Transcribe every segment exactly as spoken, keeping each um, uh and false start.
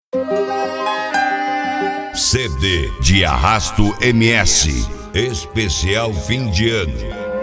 C D de Arrasto M S, especial fim de ano.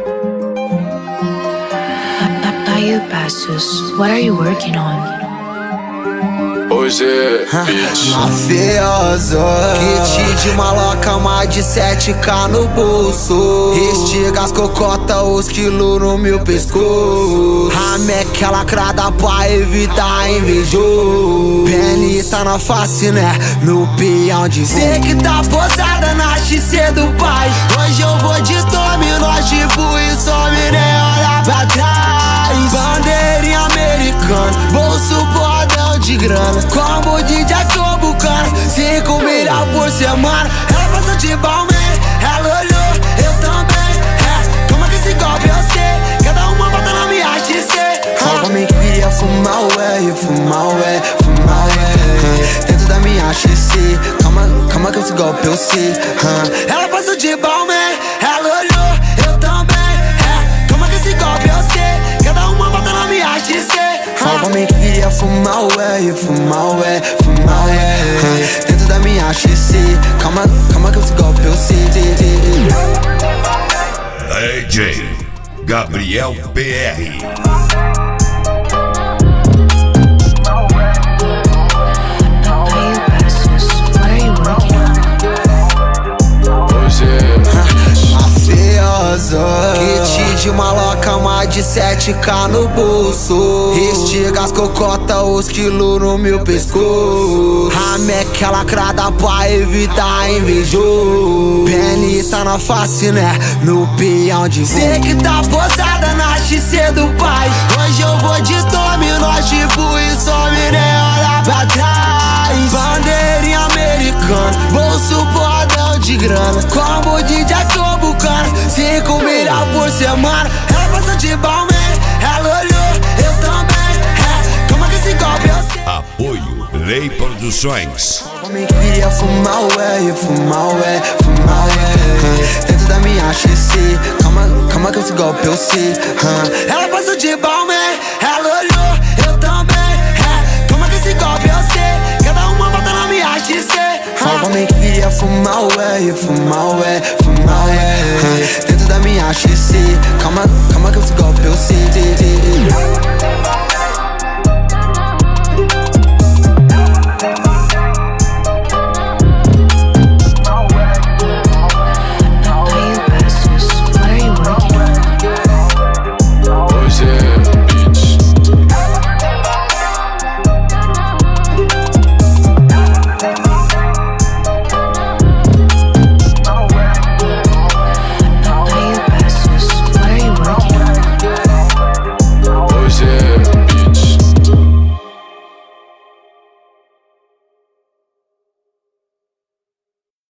Bayou Passos, what are you working on? Hoje é bitch. Mafioso, kit de maloca, mais de sete K no bolso. Estiga as cocota, os quilos no meu pescoço. Rameca lacrada pra evitar invejoso. Penita na face, né? No peão de cê que tá posada na X C do pai. Hoje eu vou de tome, nós tipo e some, nem olha pra trás. Bandeirinha americana, bolso bordão de grana. Combo de jacobucana, cinco milhas por semana. Ela passou de Balmain, ela olhou, eu também. É, como é que esse golpe eu sei? Cada uma bota na minha X C. Só me queria fumar ué, fumar ué, fumar ué. Dentro da minha X C, calma, calma que esse golpe eu sei. Ela passou de Balmain, ela olhou, eu também. É, como é que esse golpe eu sei? Cada uma bota na minha X C. Só me queria fumar ué, fumar ué, fumar ué. Dentro da minha X C, calma, calma que esse golpe eu sei. D J Gabriel P R. Bayou Passos, what are you working on? Hoje é Mafioso, kit de maloca, mais de sete K no bolso. Estiga as cocota, os quilos no meu pescoço. Rameca lacrada pra evitar invejoso. Penita na face, né? No peão de cê que tá posada na X C do pai. Hoje eu vou de tome, nós tipo e some, nem olha pra trás. Bandeirinha americana, bolso bordão de grana. Combo de jacobucana, cinco milhas por semana. Ela passou de Balmain, ela olhou, eu também. É, como é que esse golpe eu sei? Apoio Rei Produções. Me queria fumar ué, fumar ué, fumar ué. Dentro da minha X C, calma, calma que esse golpe eu sei. Ela passou de Balmain, ela olhou, eu também. É, como é que esse golpe eu sei? Cada uma bota na minha X C. Só me queria fumar ué, fumar ué, fumar ué. Dentro da minha X C, calma, calma que esse golpe